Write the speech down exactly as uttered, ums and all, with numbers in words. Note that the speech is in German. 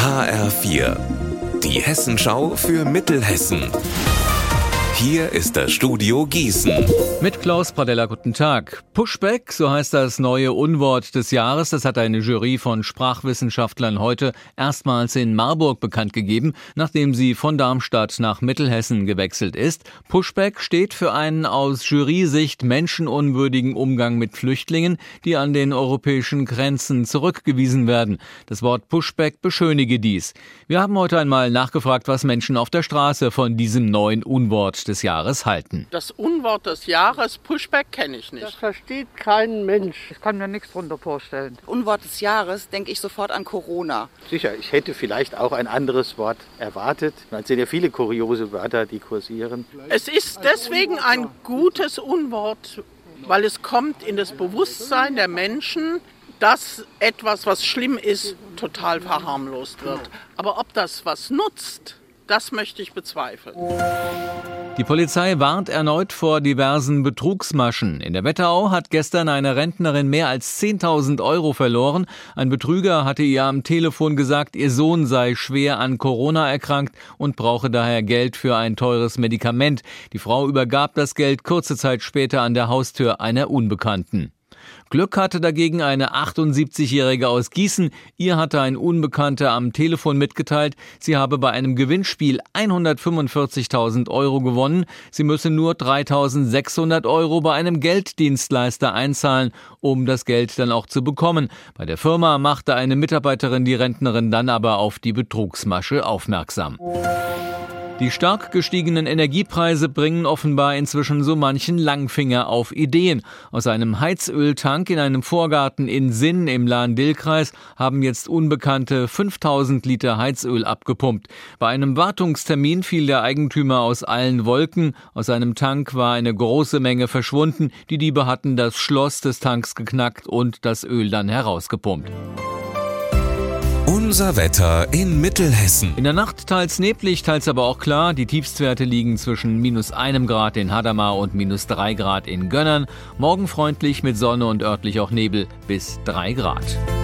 H R vier, die Hessenschau für Mittelhessen. Hier ist das Studio Gießen. Mit Klaus Pradella, guten Tag. Pushback, so heißt das neue Unwort des Jahres. Das hat eine Jury von Sprachwissenschaftlern heute erstmals in Marburg bekannt gegeben, nachdem sie von Darmstadt nach Mittelhessen gewechselt ist. Pushback steht für einen aus Jury-Sicht menschenunwürdigen Umgang mit Flüchtlingen, die an den europäischen Grenzen zurückgewiesen werden. Das Wort Pushback beschönige dies. Wir haben heute einmal nachgefragt, was Menschen auf der Straße von diesem neuen Unwort des Jahres halten. Das Unwort des Jahres, Pushback, kenne ich nicht. Das versteht kein Mensch. Ich kann mir nichts drunter vorstellen. Unwort des Jahres denke ich sofort an Corona. Sicher, ich hätte vielleicht auch ein anderes Wort erwartet. Es sind ja viele kuriose Wörter, die kursieren. Es ist deswegen ein gutes Unwort, weil es kommt in das Bewusstsein der Menschen, dass etwas, was schlimm ist, total verharmlost wird. Aber ob das was nutzt, das möchte ich bezweifeln. Die Polizei warnt erneut vor diversen Betrugsmaschen. In der Wetterau hat gestern eine Rentnerin mehr als zehntausend Euro verloren. Ein Betrüger hatte ihr am Telefon gesagt, ihr Sohn sei schwer an Corona erkrankt und brauche daher Geld für ein teures Medikament. Die Frau übergab das Geld kurze Zeit später an der Haustür einer Unbekannten. Glück hatte dagegen eine achtundsiebzigjährige aus Gießen. Ihr hatte ein Unbekannter am Telefon mitgeteilt, sie habe bei einem Gewinnspiel hundertfünfundvierzigtausend Euro gewonnen. Sie müsse nur dreitausendsechshundert Euro bei einem Gelddienstleister einzahlen, um das Geld dann auch zu bekommen. Bei der Firma machte eine Mitarbeiterin die Rentnerin dann aber auf die Betrugsmasche aufmerksam. Die stark gestiegenen Energiepreise bringen offenbar inzwischen so manchen Langfinger auf Ideen. Aus einem Heizöltank in einem Vorgarten in Sinn im Lahn-Dill-Kreis haben jetzt Unbekannte fünftausend Liter Heizöl abgepumpt. Bei einem Wartungstermin fiel der Eigentümer aus allen Wolken. Aus seinem Tank war eine große Menge verschwunden. Die Diebe hatten das Schloss des Tanks geknackt und das Öl dann herausgepumpt. Unser Wetter in Mittelhessen. In der Nacht teils neblig, teils aber auch klar. Die Tiefstwerte liegen zwischen minus einem Grad in Hadamar und minus drei Grad in Gönnern. Morgen freundlich mit Sonne und örtlich auch Nebel bis drei Grad.